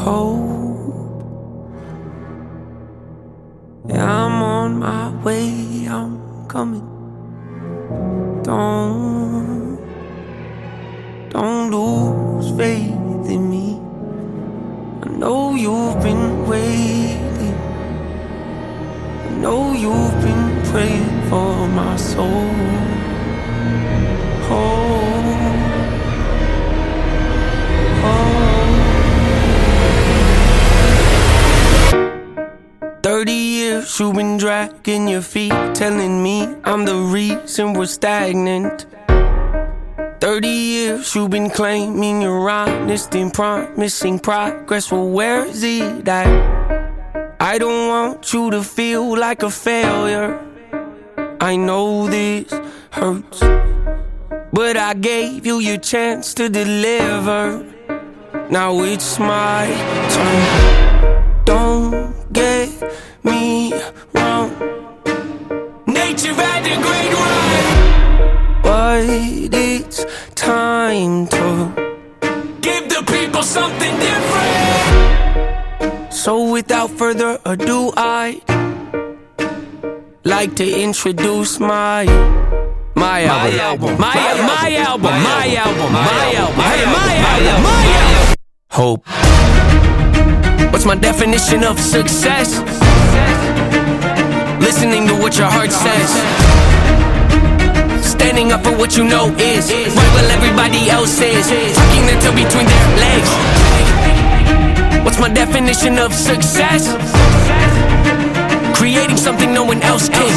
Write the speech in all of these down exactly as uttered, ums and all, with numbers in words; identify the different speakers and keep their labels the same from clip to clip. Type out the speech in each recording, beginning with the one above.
Speaker 1: hope. Yeah, I'm on my way, I'm coming. Don't, don't lose faith in me. I know you've been waiting. I know you've been praying for my soul. Oh, oh. Thirty years you've been dragging your feet, telling me I'm the reason we're stagnant. Thirty years you've been claiming you're honest and promising progress. Well, where is it at? I don't want you to feel like a failure. I know this hurts, but I gave you your chance to deliver. Now it's my turn. Don't get me wrong, nature had a great run, but it's time to give the people something different. So without further ado, I'd like to introduce my My album, my album, my album, my album, my album, my album, my album. Hope. What's my definition of success? Listening to what your heart says, standing up for what you know is right while everybody else is tucking their tail between their legs. What's my definition of success? Creating something no one else can.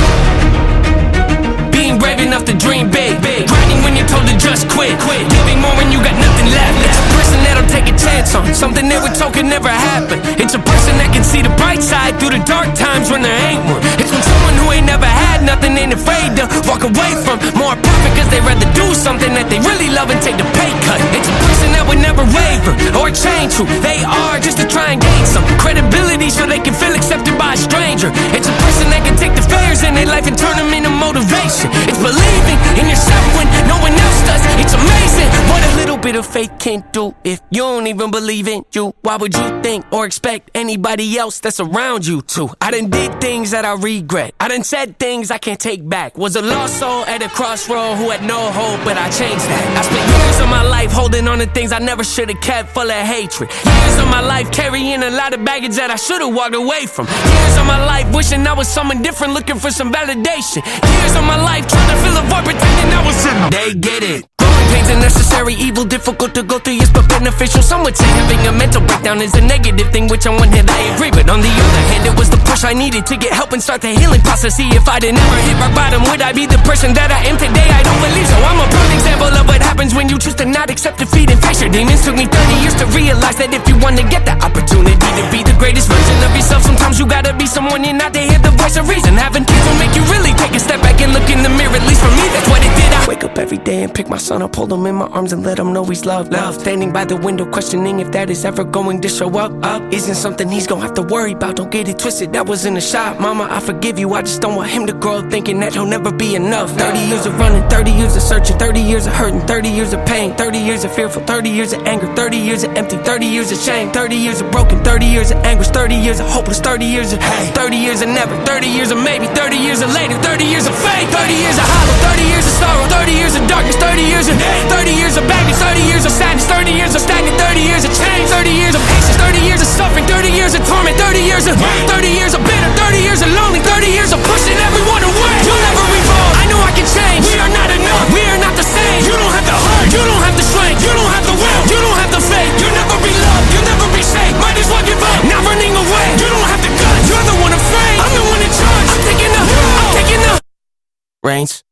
Speaker 1: Being brave enough to dream big, grinding when you're told to just quit, giving more when you got nothing left. It's a person that'll take a chance on something they were told could never happen. It's a person that can see the bright side through the dark times when there ain't one. It's when someone who ain't never had nothing ain't afraid to walk away from more profit, cause they rather do something that they really love and take the pay cut. It's a person that would never waver or change who they are just to try and gain some credibility so they can feel accepted by a stranger. It's a person that can take the failures in their life and turn them into motivation. It's believing in yourself when no one else does. It's amazing what a little bit of faith can do. If you don't even believe in you, why would you think or expect anybody else that's around you to? I done did things that I regret. I done said things I can't take back. Was a lost soul at a crossroad who had no hope, but I changed that. I spent years of my life holding on to things I never should have kept, full of hatred. Years of my life carrying a lot of baggage that I should have walked away from. Years of my life wishing I was someone different, looking for some validation. Years of my life trying to fill a void, pretending I was in. They get it. Growing pains a necessary evil, difficult to go through, yes, but beneficial. Some would say having a mental breakdown is a negative thing, which on one hand I agree, but on the other hand it was the push I needed to get help and start the healing process. See, if I didn't ever hit rock bottom, would I be the person that I am today? I don't believe so. I'm a prime example of what happens when you choose to not accept defeat and face your demons. Took me thirty years to realize that if you want to get the opportunity to be the greatest version of yourself, sometimes you gotta be someone you're not to hear the voice of reason. Having kids will make you really take a step back and look in the mirror. At least for me, that's what it did. I wake up every day and pick my son up, hold him in my arms and let him know he's loved. Love. Standing by the window, questioning if that is ever going to show up. Up isn't something he's gonna have to worry about. Don't get it twisted, that wasn't a shot. Mama, I forgive you. I just don't want him to grow up thinking that he'll never be enough. Thirty years of running, thirty years of searching, thirty years of hurting, thirty years of pain, thirty years of fearful, thirty years of anger, thirty years of empty, thirty years of shame, thirty years of broken, thirty years of anguish, thirty years of hopeless, thirty years of hate, thirty years of never, thirty years of maybe, thirty years of later, thirty years of fake, thirty years of hollow, thirty years of sorrow, thirty years of darkness, thirty years of hate, thirty years of baggage, thirty years of sadness, thirty years of stagnant, thirty years of change, thirty years of patience, thirty years of suffering, thirty years of torment, thirty years of thirty years of bitter, thirty years of lonely, thirty years of pushing everyone away. You'll never evolve. I know I can change. We are not enough. We are not the same. You don't have the heart. You don't have the strength. You don't have the will. You don't have the faith. You'll never be loved. You'll never be safe. Might as well give up. Not running away. You don't have the guts. You're the one afraid. I'm the one in charge. I'm taking the. I'm taking the reins.